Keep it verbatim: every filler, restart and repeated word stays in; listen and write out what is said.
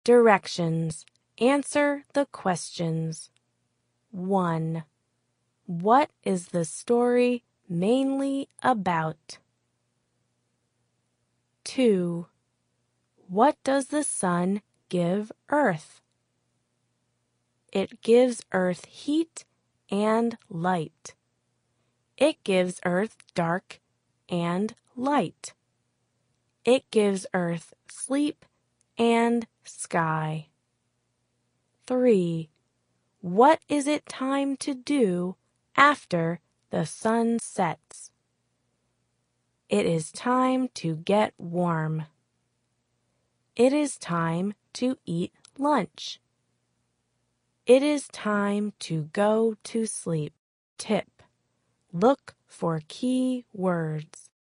Directions. Answer the questions. one. What is the story mainly about? two. What does the sun give Earth? It gives Earth heat and light. It gives Earth dark and light. It gives Earth sleep and sky. three. What is it time to do after the sun sets? It is time to get warm. It is time to eat lunch. It is time to go to sleep. Tip: look for key words.